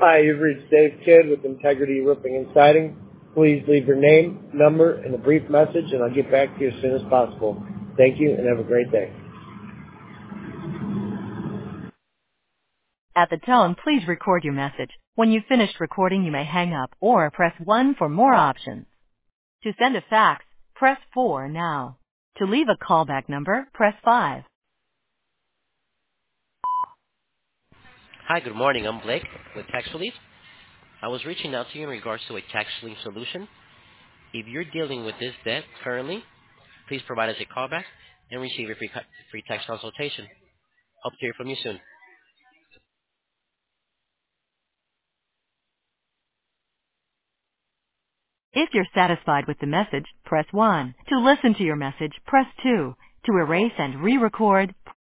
Hi, you've reached Dave Kidd with Integrity Roofing and Siding. Please leave your name, number, and a brief message, and I'll get back to you as soon as possible. Thank you, and have a great day. At the tone, please record your message. When you've finished recording, you may hang up or press 1 for more options. To send a fax, press 4 now. To leave a callback number, press 5. Hi, good morning. I'm Blake with Tax Relief. I was reaching out to you in regards to a tax lien solution. If you're dealing with this debt currently, please provide us a callback and receive a free tax consultation. Hope to hear from you soon. If you're satisfied with the message, press 1. To listen to your message, press 2. To erase and re-record,